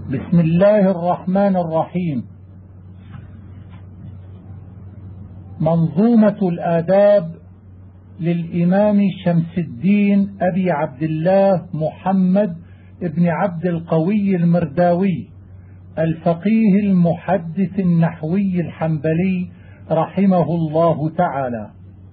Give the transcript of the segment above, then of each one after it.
بسم الله الرحمن الرحيم. منظومة الآداب للإمام شمس الدين أبي عبد الله محمد ابن عبد القوي المرداوي الفقيه المحدث النحوي الحنبلي رحمه الله تعالى.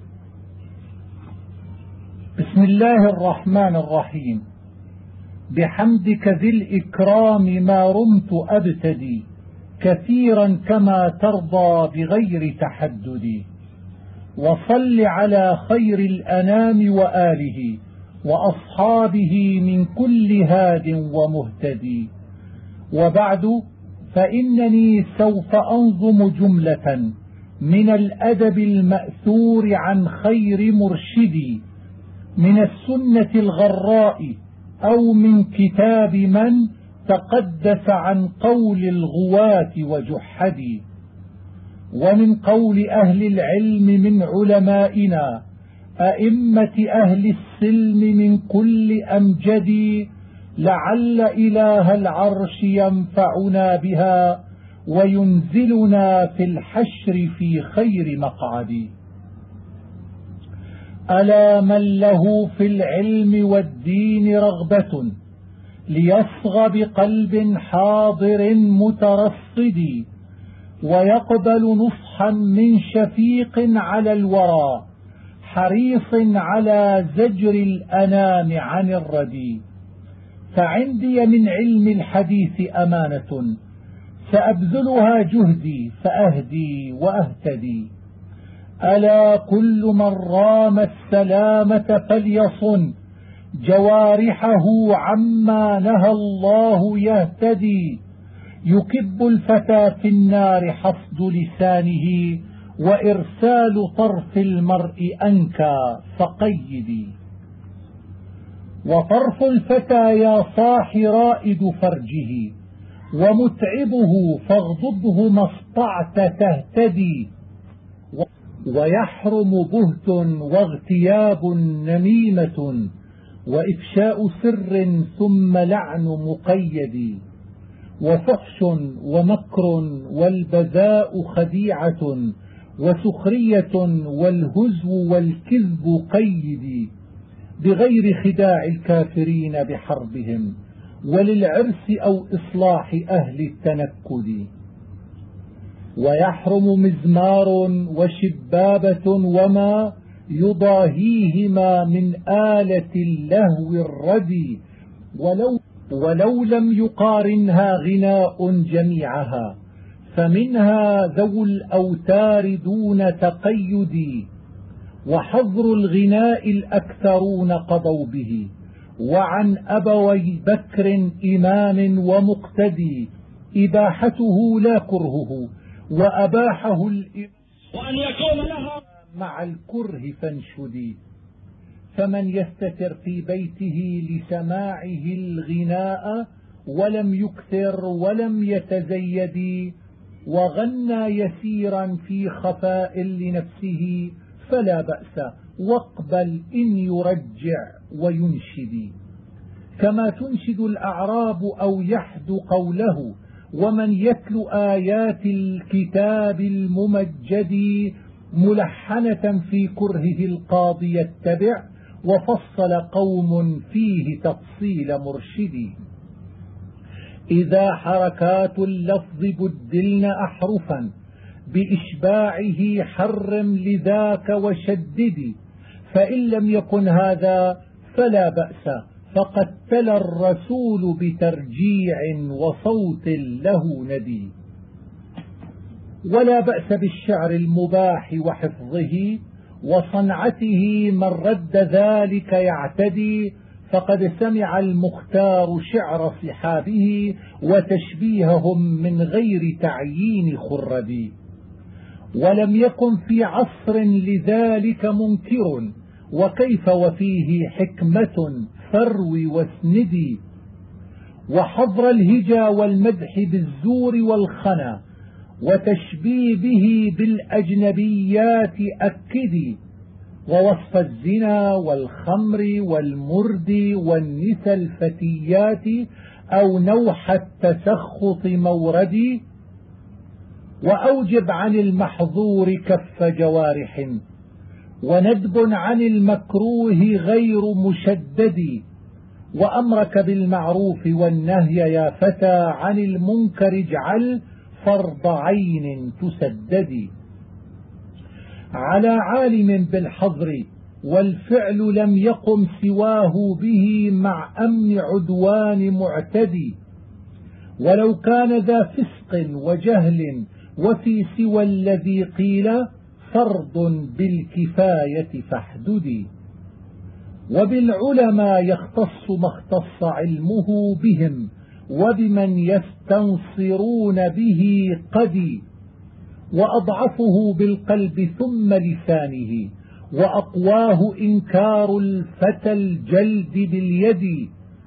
بسم الله الرحمن الرحيم. بحمدك ذي الإكرام ما رمت أبتدي كثيرا كما ترضى بغير تحدد، وصل على خير الأنام وآله وأصحابه من كل هاد ومهتدي. وبعد، فإنني سوف أنظم جملة من الأدب المأثور عن خير مرشدي من السنة الغراء أو من كتاب من تقدس عن قول الغواة وجحدي، ومن قول أهل العلم من علمائنا أئمة أهل السلم من كل أمجد، لعل إله العرش ينفعنا بها وينزلنا في الحشر في خير مقعد. ألا من له في العلم والدين رغبة ليصغى بقلب حاضر مترصد، ويقبل نصحا من شفيق على الورى حريص على زجر الأنام عن الردي. فعندي من علم الحديث أمانة سأبذلها جهدي فأهدي وأهتدي. ألا كل من رام السلامة فليصن جوارحه عما نهى الله يهتدي. يكب الفتى في النار حصد لسانه وإرسال طرف المرء أنكى فقيدي. وطرف الفتى يا صاح رائد فرجه ومتعبه فاغضبه ما استطعت تهتدي. ويحرم بهت واغتياب نميمة وإفشاء سر ثم لعن مقيد، وفحش ومكر والبذاء خديعة وسخرية والهزو والكذب قيد، بغير خداع الكافرين بحربهم وللعرس أو إصلاح أهل التنكد. ويحرم مزمار وشبابة وما يضاهيهما من آلة اللهو الردي، ولو لم يقارنها غناء جميعها فمنها ذو الأوتار دون تقيد. وحظر الغناء الأكثرون قضوا به، وعن أبوي بكر إمام ومقتدي إباحته لا كرهه وأباحه وأن يكون لها مع الكره فانشدي. فمن يستتر في بيته لسماعه الغناء ولم يكثر ولم يتزيد، وغنى يسيرا في خفاء لنفسه فلا بأس، واقبل إن يرجع وينشد. كما تنشد الأعراب أو يحدو قوله، ومن يتلو آيات الكتاب الممجد ملحنة في كرهه القاضي يتبع، وفصل قوم فيه تفصيل مرشد. إذا حركات اللفظ بدلن أحرفا بإشباعه حرم لذاك وشدد، فإن لم يكن هذا فلا بأس، فقد تلا الرسول بترجيع وصوت له ندي. ولا بأس بالشعر المباح وحفظه وصنعته، من رد ذلك يعتدي، فقد سمع المختار شعر صحابه وتشبيههم من غير تعيين خردي. ولم يكن في عصر لذلك منكر، وكيف وفيه حكمة فروي واسندي. وحظر الهجا والمدح بالزور والخنا وتشبيبه بالأجنبيات أكدي. ووصف الزنا والخمر والمرد والنسى الفتيات أو نوح التسخط موردي. وأوجب عن المحظور كف جوارح، وندب عن المكروه غير مشدد. وأمرك بالمعروف والنهي يا فتى، عن المنكر اجعل فرض عين تسدد. على عالم بالحظر والفعل لم يقم سواه به، مع أمن عدوان معتدي. ولو كان ذا فسق وجهل وفي سوى الذي قيل، فرض بالكفاية فاحددي. وبالعلماء يختص ما اختص علمه بهم، وبمن يستنصرون به قدي. وأضعفه بالقلب ثم لسانه، وأقواه إنكار الفتى الجلد باليد.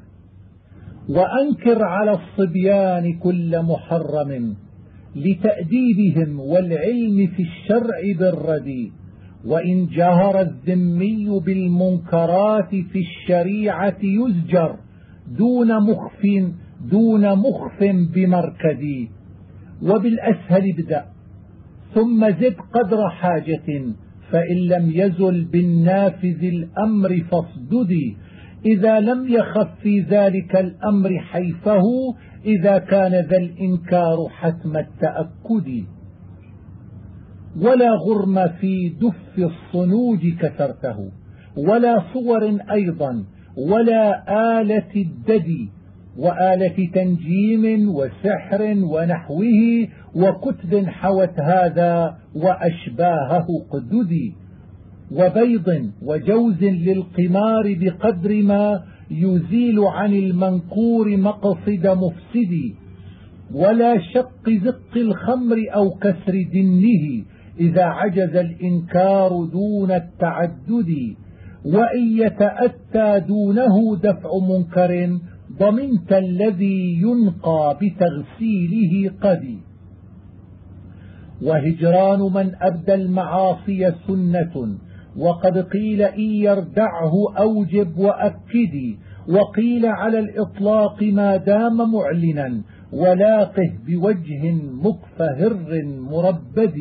وأنكر على الصبيان كل محرم، لتأديبهم والعلم في الشرع بالردي. وإن جهر الذمي بالمنكرات في الشريعة يزجر، دون مخف بمركدي. وبالأسهل ابدأ ثم زد قدر حاجة، فإن لم يزل بالنافذ الأمر فاصددي. إذا لم يخف في ذلك الأمر حيفه، إذا كان ذا الإنكار حتم التأكد. ولا غرم في دف الصنوج كسرته، ولا صور أيضا، ولا آلة الددي. وآلة تنجيم وسحر ونحوه، وكتب حوت هذا وأشباهه قددي. وبيض وجوز للقمار بقدر ما يزيل عن المنكور مقصد مفسدي. ولا شق زق الخمر أو كسر دنه، إذا عجز الإنكار دون التعدد. وإن يتأتى دونه دفع منكر، ضمنت الذي ينقى بتغسيله قدي. وهجران من أبدى المعاصي سنة، وقد قيل إن يردعه أوجب وأكدي. وقيل على الإطلاق ما دام معلنا، ولاقه بوجه مكفهر مربد.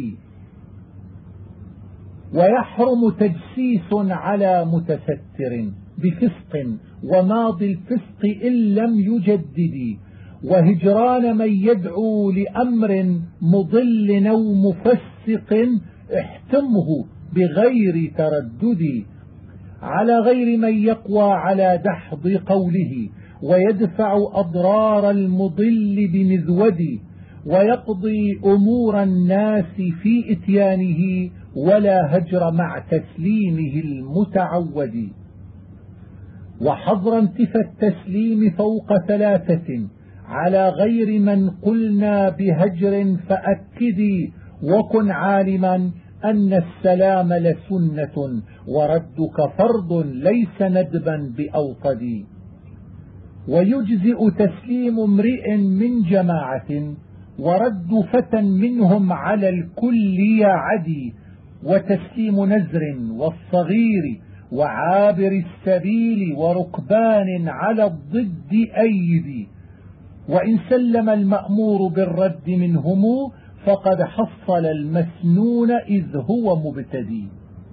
ويحرم تجسيس على متستر بفسق، وماضي الفسق إن لم يجدد. وهجران من يدعو لأمر مضل أو مفسق، احتمه بغير تردد. على غير من يقوى على دحض قوله، ويدفع أضرار المضل بمذود. ويقضي أمور الناس في إتيانه، ولا هجر مع تسليمه المتعود. وحظر انتفى التسليم فوق 3، على غير من قلنا بهجر فأكدي. وكن عالما أن السلام لسنة، وردك فرض ليس ندبا بأوطدي. ويجزئ تسليم امرئ من جماعة، ورد فتى منهم على الكل يعدي. وتسليم نزر والصغير وعابر السبيل وركبان على الضد أيدي. وإن سلم المأمور بالرد منهم، فقد حصل المسنون إذ هو مبتدي.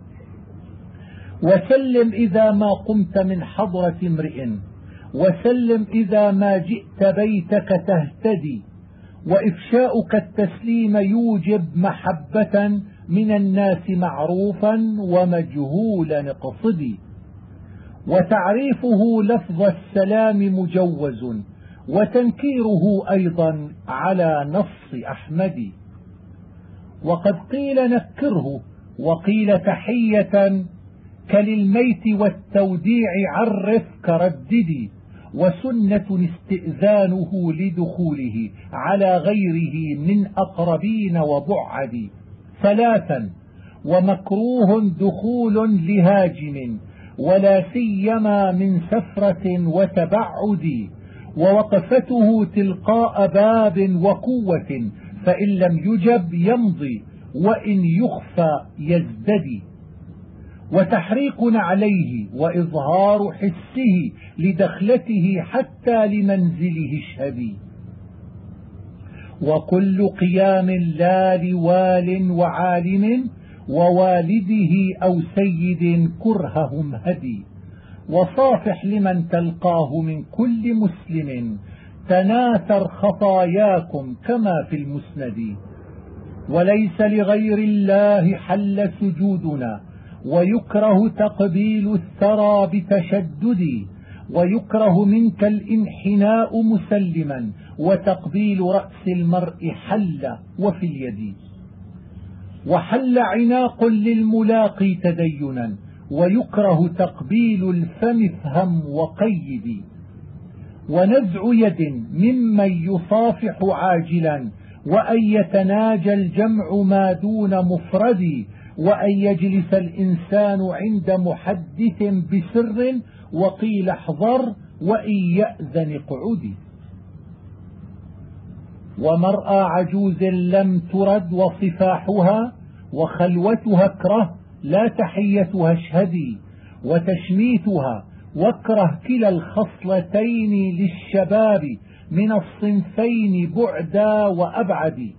وسلم إذا ما قمت من حضرة امرئ، وسلم إذا ما جئت بيتك تهتدي. وإفشاؤك التسليم يوجب محبة من الناس معروفا ومجهولا اقصدي. وتعريفه لفظ السلام مجوز، وتنكيره أيضا على نص أحمد. وقد قيل نكره، وقيل تحية، كللميت والتوديع عرف كرددي. وسنة استئذانه لدخوله على غيره من أقربين وبعد. 3، ومكروه دخول لهاجم، ولا سيما من سفرة وتبعد. ووقفته تلقاء باب وقوة، فإن لم يجب يمضي، وإن يخفى يزددي. وتحريك عليه وإظهار حسه لدخلته حتى لمنزله الشهبي. وكل قيام لا لوال وعالم ووالده أو سيد كرههم هدي. وصافح لمن تلقاه من كل مسلم تناثر خطاياكم كما في المسند. وليس لغير الله حل سجودنا، ويكره تقبيل الثرى بتشدد، ويكره منك الانحناء مسلما، وتقبيل رأس المرء حل وفي اليد. وحل عناق للملاقي تدينا، ويكره تقبيل الفم افهم وقيد. ونزع يد ممن يصافح عاجلا، وأن يتناجى الجمع ما دون مفرد، وأن يجلس الإنسان عند محدث بسر، وقيل احذر وإن يأذن اقعد. ومرأى عجوز لم ترد وصفاحها، وخلوتها اكره لا تحيتها اشهدي، وتشميتها واكره كلا الخصلتين للشباب من الصنفين بعدا وأبعد.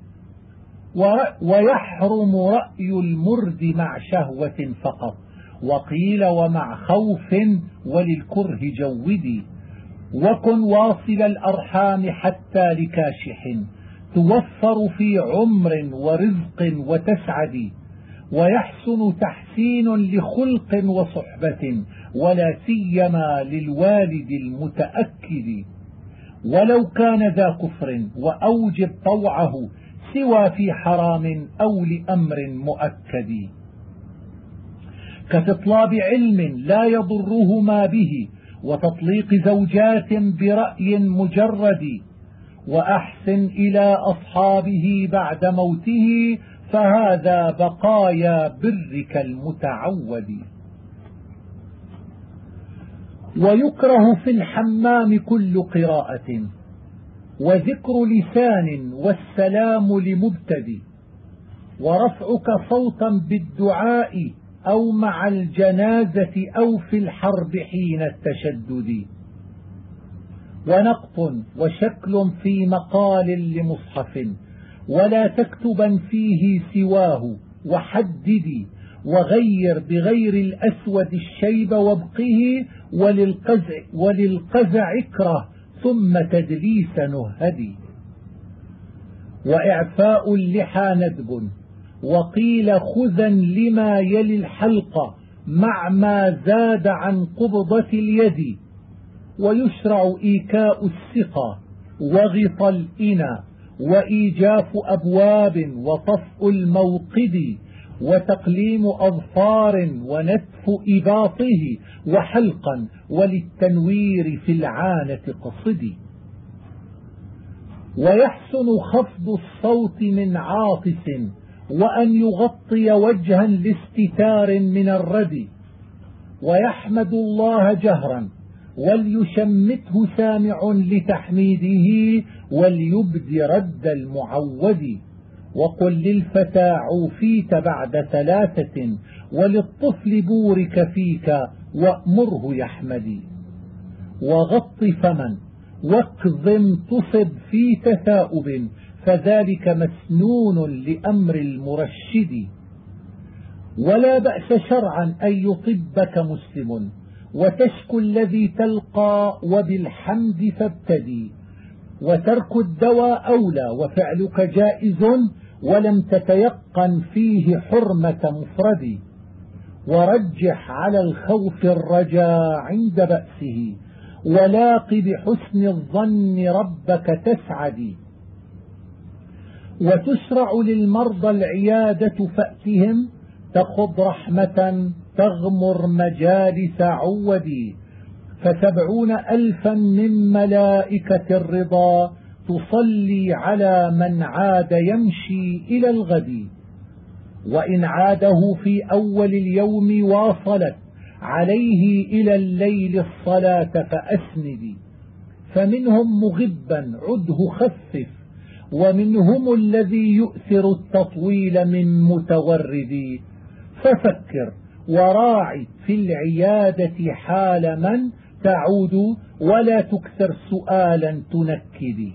ويحرم رأي المرد مع شهوة فقط، وقيل ومع خوف وللكره جودي. وكن واصل الأرحام حتى لكاشح، توفر في عمر ورزق وتسعد. ويحسن تحسين لخلق وصحبة، ولا سيما للوالد المتأكد. ولو كان ذا كفر وأوجب طوعه، سوى في حرام أو لأمر مؤكد. كتطلاب علم لا يضره ما به، وتطليق زوجات برأي مجرد. وأحسن إلى أصحابه بعد موته، فهذا بقايا برك المتعود. ويكره في الحمام كل قراءة، وذكر لسان والسلام لمبتدئ، ورفعك صوتا بالدعاء أو مع الجنازة أو في الحرب حين التشدد. ونقط وشكل في مقال لمصحف، ولا تكتبا فيه سواه وحددي. وغير بغير الأسود الشيب وابقه، وللقزع اكره ثم تدليس نهدي. وإعفاء اللحى ندب، وقيل خذا لما يلي الحلق مع ما زاد عن قبضة اليد. ويشرع إيكاء السقى وغط الإنى، وإيجاف أبواب وطفء الموقد، وتقليم أظفار ونتف إباطه، وحلقا وللتنوير في العانة قصدي. ويحسن خفض الصوت من عاطس، وأن يغطي وجها لاستتار من الردي. ويحمد الله جهرا، وليشمته سامع لتحميده، وليبد رد المعود. وقل للفتى عوفيت بعد 3، وللطفل بورك فيك وأمره يحمدي. وغط فمن واكظم تصب في تثاؤب، فذلك مسنون لأمر المرشد. ولا بأس شرعا أن يطبك مسلم، وتشكو الذي تلقى وبالحمد فابتدي. وترك الدواء أولى، وفعلك جائز ولم تتيقن فيه حرمة مفرد. ورجح على الخوف الرجاء عند بأسه، ولاق بحسن الظن ربك تسعد. وتشرع للمرضى العيادة فأتهم، تخض رحمة تغمر مجالس عودي. ف70,000 من ملائكة الرضا، تصلي على من عاد يمشي إلى الغد. وإن عاده في أول اليوم واصلت عليه إلى الليل الصلاة فأسند. فمنهم مغبا عده خفف، ومنهم الذي يؤثر التطويل من متورد. ففكر وراعي في العيادة حال من تعود، ولا تكثر سؤالا تنكدي.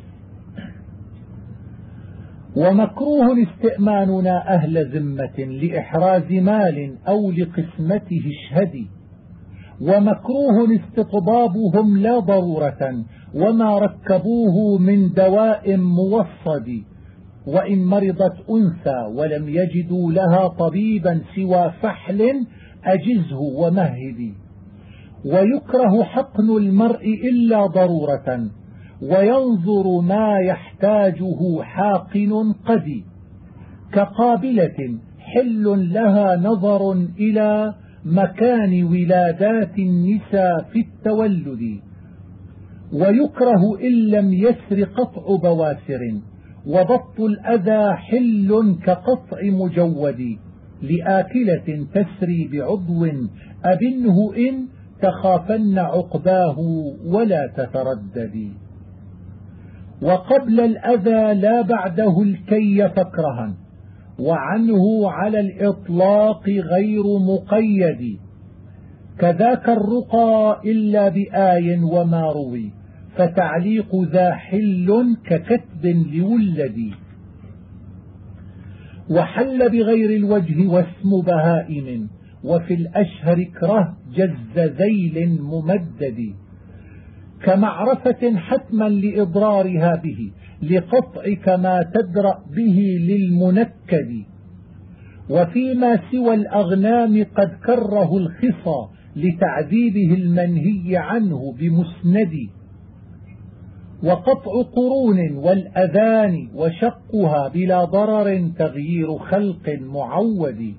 ومكروه استئماننا أهل ذمة لإحراز مال أو لقسمته اشهدي، ومكروه استطبابهم لا ضرورة وما ركبوه من دواء موصد، وإن مرضت أنثى ولم يجدوا لها طبيبا سوى فحل أجزه ومهدي. ويكره حقن المرء إلا ضرورة، وينظر ما يحتاجه حاقن قدي، كقابلة حل لها نظر إلى مكان ولادات النساء في التولد. ويكره إن لم يسر قطع بواسر، وبط الأذى حل كقطع مجود، لآكلة تسري بعضو أبنه إن تخافن عقباه ولا تترددي. وقبل الأذى لا بعده الكي فكرها، وعنه على الإطلاق غير مقيد، كذاك الرقى إلا بآي وما روي، فتعليق ذا حل ككتب لولد. وحل بغير الوجه واسم بهائم، وفي الأشهر كره جز ذيل ممدد، كمعرفة حتما لإضرارها به، لقطع كما تدرأ به للمنكد. وفيما سوى الأغنام قد كره الخصى، لتعذيبه المنهي عنه بمسند. وقطع قرون والأذان وشقها بلا ضرر تغيير خلق معود.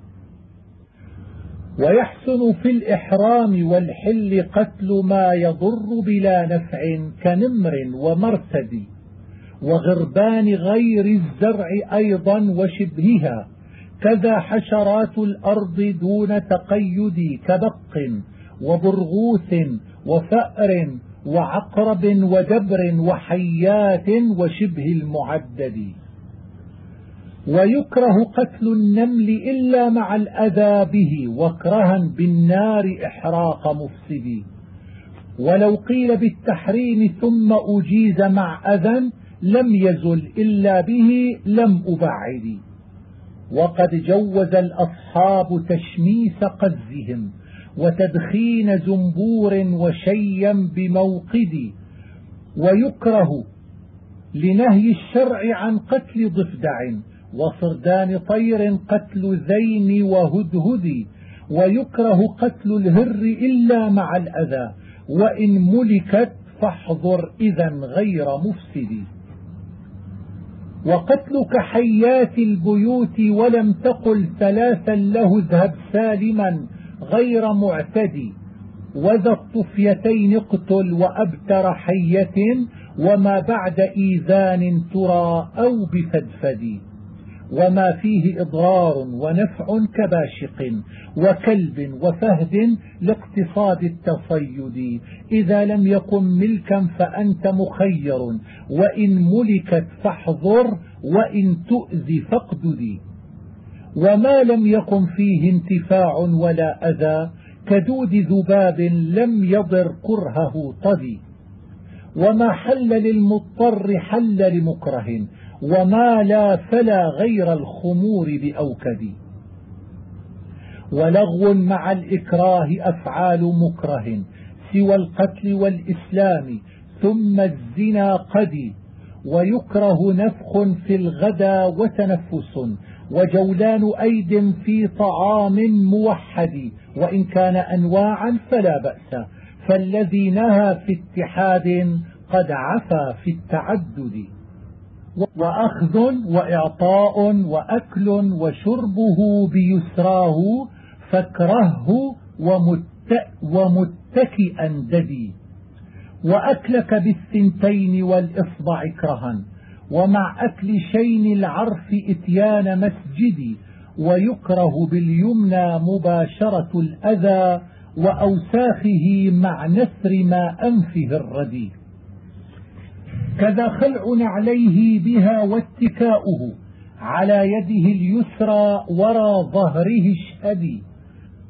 ويحسن في الإحرام والحل قتل ما يضر بلا نفع كنمر ومرتد، وغربان غير الزرع أيضا وشبهها، كذا حشرات الأرض دون تقيد، كبق وبرغوث وفأر وعقرب ودبر وحيات وشبه المعدد. ويكره قتل النمل إلا مع الأذى به، وكرها بالنار إحراق مفسد. ولو قيل بالتحريم ثم أجيز مع أذى، لم يزل إلا به لم أبعد. وقد جوز الأصحاب تشميس قزهم، وتدخين زنبور وشيا بموقد. ويكره لنهي الشرع عن قتل ضفدع، وصردان طير قتل ذين وهدهد. ويكره قتل الهر إلا مع الأذى، وإن ملكت فاحذر إذا غير مفسد. وقتلك حيات البيوت ولم تقل ثلاثا له اذهب سالما غير معتدي. وذا الطفيتين اقتل وأبتر حية، وما بعد إيذان ترى أو بفدفد. وما فيه إضرار ونفع كباشق وكلب وفهد لاقتصاد التصيد. إذا لم يكن ملكا فأنت مخير، وإن ملكت فاحذر، وإن تؤذي فاقددي. وما لم يكن فيه انتفاع ولا أذى، كدود ذباب لم يضر كرهه طدي. وما حل للمضطر حل لمكره، وما لا فلا غير الخمور بأوكد. ولغو مع الإكراه أفعال مكره، سوى القتل والإسلام ثم الزنا قد. ويكره نفخ في الغدا وتنفس، وجولان أيد في طعام موحد. وإن كان أنواعا فلا بأس، فالذي نهى في اتحاد قد عفا في التعدد. وأخذ وإعطاء وأكل وشربه بيسراه، فاكرهه ومتكئا ددي. وأكلك بالثنتين والإصبع كرها، ومع أكل شين العرف إتيان مسجدي. ويكره باليمنى مباشرة الأذى، وأوساخه مع نثر ما أنفه الردي. كذا خلع عليه بها واتكاؤه، على يده اليسرى ورى ظهره اشهدي.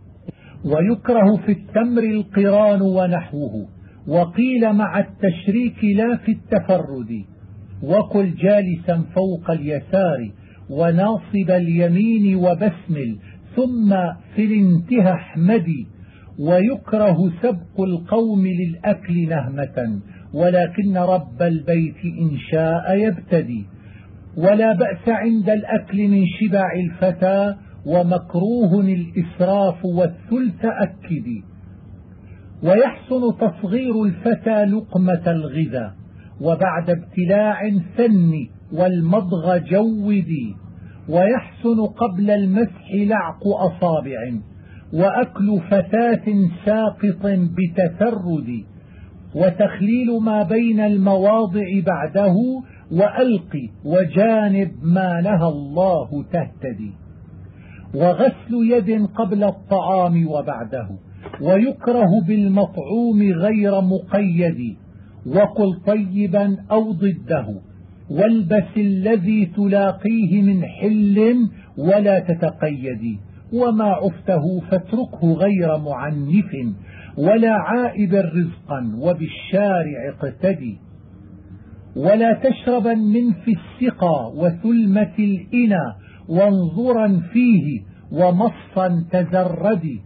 ويكره في التمر القران ونحوه، وقيل مع التشريك لا في التفرد. وقل جالسا فوق اليسار وناصب اليمين وبسمل ثم في الانتهى احمدي. ويكره سبق القوم للأكل نهمة، ولكن رب البيت إن شاء يبتدي. ولا بأس عند الأكل من شبع الفتى، ومكروه الإسراف والثلث أكدي. ويحسن تصغير الفتى لقمة الغذا، وبعد ابتلاع ثن والمضغ جودي. ويحسن قبل المسح لعق أصابع، وأكل فتاة ساقط بتثرد. وتخليل ما بين المواضع بعده، وألق وجانب ما نهى الله تهتدي. وغسل يد قبل الطعام وبعده، ويكره بالمطعوم غير مقيد. وقل طيبا أو ضده، والبس الذي تلاقيه من حل ولا تتقيدي. وما عفته فاتركه غير معنف، ولا عائب رزقا وبالشارع اقتدي. ولا تشربا من في السقى وثلمة الإنى، وانظرا فيه ومصا تزردي.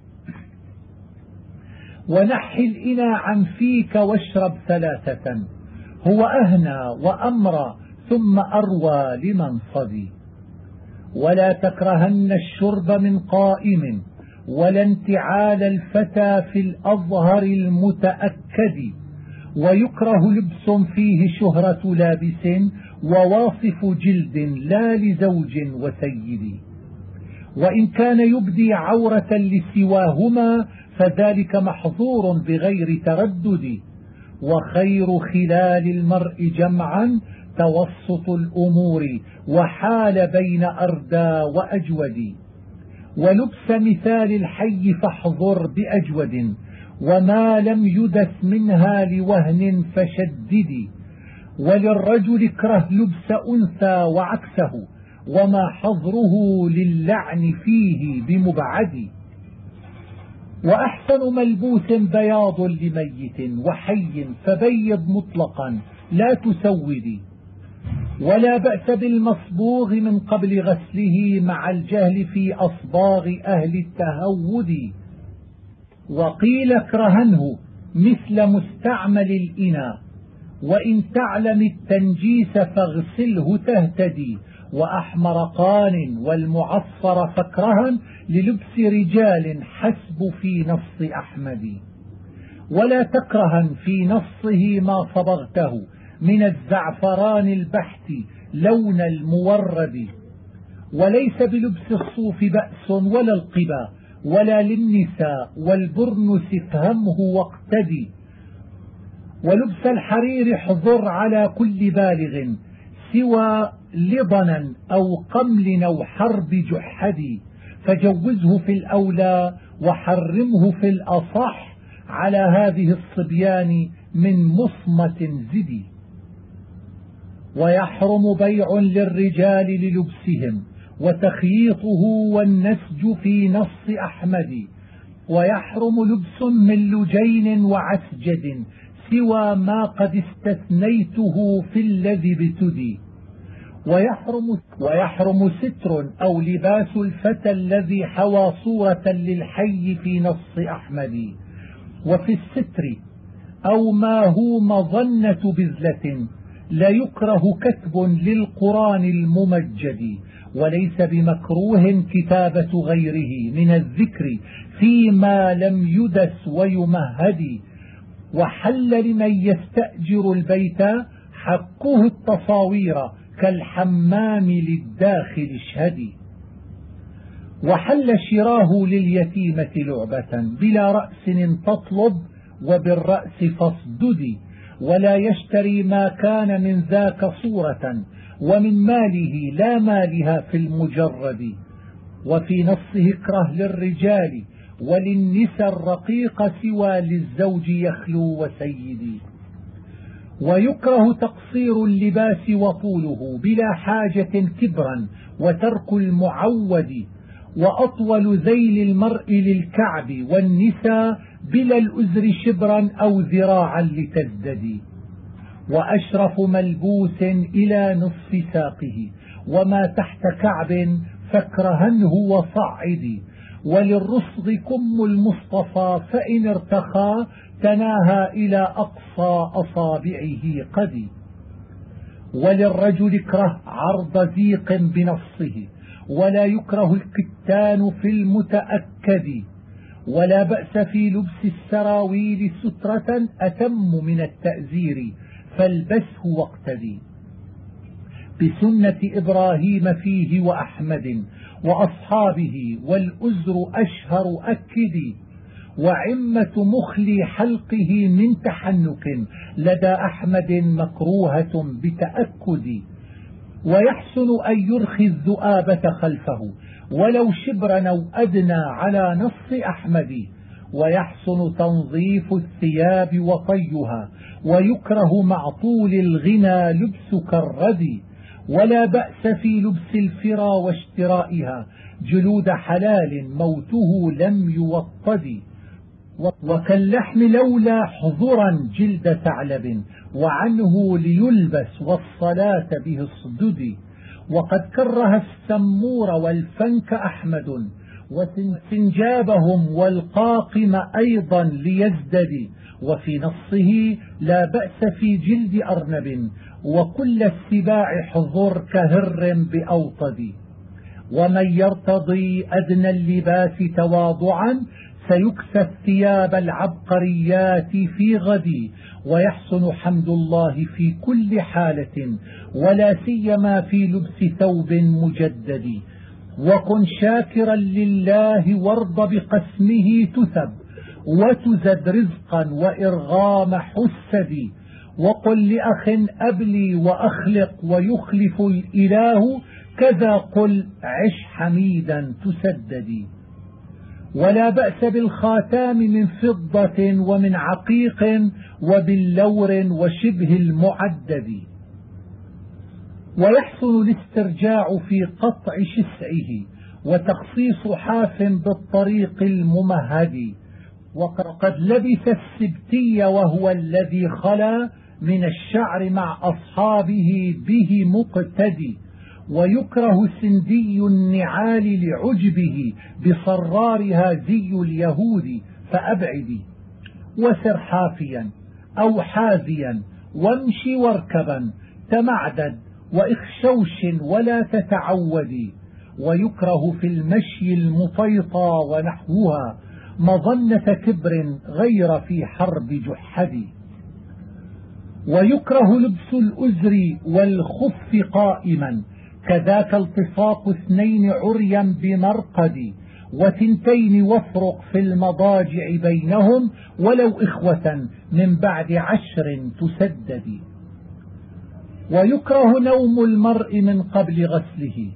ونح الإنى عن فيك واشرب ثلاثة، هو أهنى وأمرى ثم أروى لمنصدي. ولا تكرهن الشرب من قائم، ولا انتعال الفتى في الأظهر المتأكد. ويكره لبس فيه شهرة لابس، وواصف جلد لا لزوج وسيد. وإن كان يبدي عورة لسواهما، فذلك محظور بغير تردد. وخير خلال المرء جمعا توسط الأمور، وحال بين أردى وأجود. ولبس مثال الحي فاحظر بأجود، وما لم يدس منها لوهن فشدد. وللرجل اكره لبس أنثى وعكسه، وما حظره للعن فيه بمبعد. وأحسن ملبوس بياض لميت وحي، فبيض مطلقا لا تسودي. ولا بأس بالمصبوغ من قبل غسله مع الجهل في أصباغ أهل التهود. وقيل اكرهنه مثل مستعمل الإناء، وإن تعلم التنجيس فاغسله تهتدي. وأحمر قان والمعصر فاكرها للبس رجال حسب في نص أحمد. ولا تكرها في نصه ما صبغته من الزعفران البحت لون المورد. وليس بلبس الصوف بأس ولا القبا، ولا للنساء والبرنس افهمه واقتدي. ولبس الحرير احذر على كل بالغ، سوى لضنا أو قمل أو حرب جحدي. فجوزه في الأولى وحرمه في الأصح، على هذه الصبيان من مصمة زدي. ويحرم بيع للرجال للبسهم، وتخييطه والنسج في نص أحمد. ويحرم لبس من لجين وعسجد، سوى ما قد استثنيته في الذي ابتدي. ويحرم ستر أو لباس الفتى الذي حوى صورة للحي في نص أحمد. وفي الستر أو ما هو مظنة بذلة، لا يكره كتب للقرآن الممجد. وليس بمكروه كتابة غيره من الذكر فيما لم يدس ويمهد. وحل لمن يستأجر البيت حقه التصاوير، كالحمام للداخل اشهدي. وحل شراه لليتيمة لعبة، بلا رأس تطلب وبالرأس فاصددي. ولا يشتري ما كان من ذاك صورة، ومن ماله لا مالها في المجرد. وفي نصه اكره للرجال وللنساء الرقيق، سوى للزوج يخلو وسيدي. ويكره تقصير اللباس وطوله بلا حاجة كبرا، وترك المعود. وأطول ذيل المرء للكعب والنساء بلا الأزر شبرا أو ذراعا لتزددي. وأشرف ملبوس إلى نصف ساقه وما تحت كعب فاكرهنه وصعدي. وللرصد كم المصطفى فإن ارتخى تناهى إلى أقصى أصابعه قدي. وللرجل اكره عرض زيق بنصه ولا يكره الكتان في المتأكد. ولا بأس في لبس السراويل سترة أتم من التأزير فالبسه واقتدي. بسنة إبراهيم فيه وأحمد وأصحابه والأزر أشهر أكدي. وعمة مخلي حلقه من تحنك لدى أحمد مكروهة بتأكد. ويحسن أن يرخي الذؤابة خلفه ولو شبرا أو أدنى على نص أحمد. ويحسن تنظيف الثياب وطيها ويكره مع طول الغنى لبس كالردي. ولا بأس في لبس الفرا واشترائها جلود حلال موته لم يوطد. وكاللحم لولا حضرا جلد ثعلب وعنه ليلبس والصلاة به الصدد. وقد كره السمور والفنك أحمد وسنجابهم والقاقم أيضا ليزدد. وفي نصه لا بأس في جلد أرنب وكل السباع حضر كهر بأوطد. ومن يرتضي أدنى اللباس تواضعا سيكسى الثياب العبقريات في غد. ويحسن حمد الله في كل حالة ولا سيما في لبس ثوب مجدد. وكن شاكرا لله وارض بقسمه تثب وتزد رزقا وإرغام حسد. وقل لأخ أبلي وأخلق ويخلف الإله كذا قل عش حميدا تسددي. ولا بأس بالخاتام من فضة ومن عقيق وباللور وشبه المعدد. ويحسن الاسترجاع في قطع شسعه وتخصيص حاف بالطريق الممهد. وقد لبس السبتي وهو الذي خلا من الشعر مع أصحابه به مقتدي. ويكره سندي النعال لعجبه بصرارها زي اليهود فأبعدي. وسر حافيا أو حازيا وامشي واركبا تمعدد وإخشوش ولا تتعودي. ويكره في المشي المطيطى ونحوها مظنة كبر غير في حرب جحدي. ويكره لبس الأزر والخف قائما كذاك التصاق اثنين عريا بمرقد. وثنتين وافرق في المضاجع بينهم ولو إخوة من بعد 10 تسدد. ويكره نوم المرء من قبل غسله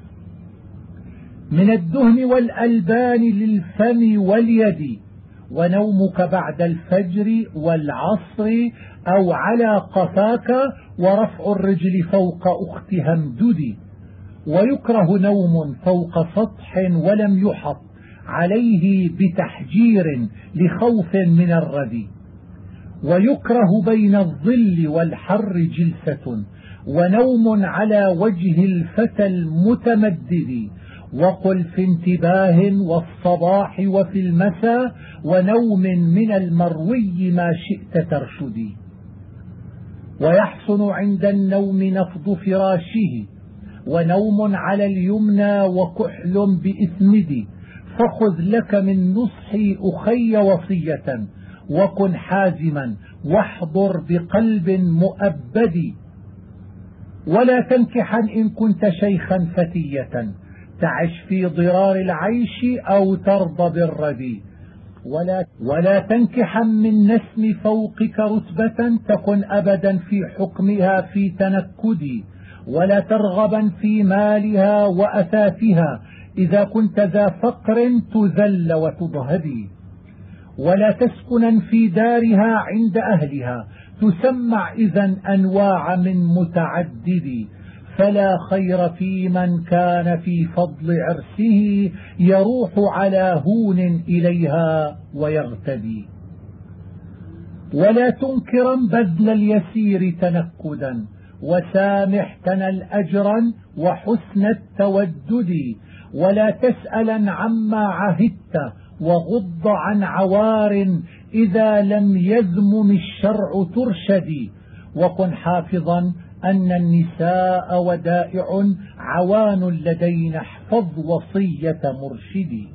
من الدهن والألبان للفم واليد. ونومك بعد الفجر والعصر أو على قفاك ورفع الرجل فوق أختها امدد. ويكره نوم فوق سطح ولم يحط عليه بتحجير لخوف من الردي. ويكره بين الظل والحر جلسة ونوم على وجه الفتى المتمدد. وقل في انتباه والصباح وفي المساء ونوم من المروي ما شئت ترشدي. ويحسن عند النوم نفض فراشه ونوم على اليمنى وكحل بإثمد. فخذ لك من نصحي أخي وصية وكن حازما واحضر بقلب مؤبد. ولا تنكحا إن كنت شيخا فتية تعش في ضرار العيش أو ترضى بالردي. ولا تنكحا من نسم فوقك رتبة تكن أبدا في حكمها في تنكدي. ولا ترغبا في مالها وأثاثها إذا كنت ذا فقر تذل وتضهدي. ولا تسكنا في دارها عند أهلها تسمع إذن أنواع من متعدد. فلا خير في من كان في فضل عرسه يروح على هون إليها ويغتدي. ولا تنكرا بذل اليسير تنكدا، وسامح تنل أجرا وحسن التودد، ولا تسألا عما عهدت وغض عن عوار، إذا لم يذمم الشرع ترشدي. وكن حافظا أن النساء ودائع عوان لدينا، احفظ وصية مرشدي.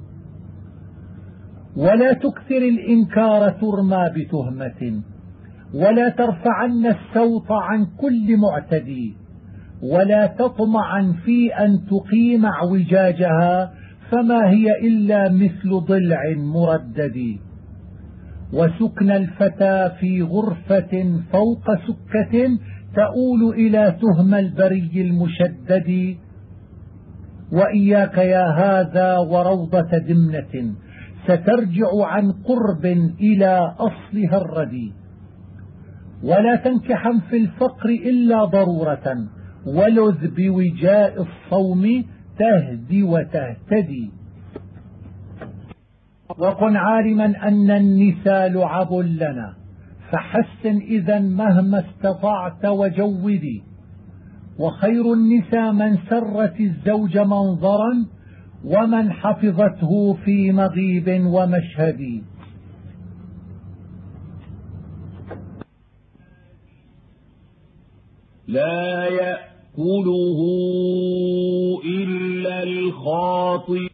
ولا تكثر الإنكار ترمى بتهمة، ولا ترفعن الصوت عن كل معتدي، ولا تطمعا في أن تقيم اعوجاجها، فما هي إلا مثل ضلع مردد. وسكن الفتى في غرفة فوق سكة تؤول إلى تهم البري المشدد. وإياك يا هذا وروضة دمنة، سترجع عن قرب إلى أصلها الردي. ولا تنكحا في الفقر إلا ضرورة، ولذ بوجاء الصوم تهدي وتهتدي. وكن عالما أن النساء لعب لنا، فحسن إذا مهما استطعت وجودي. وخير النساء من سرت الزوج منظرا، ومن حفظته في مغيب ومشهد. لا يأكله إلا الخاطئ.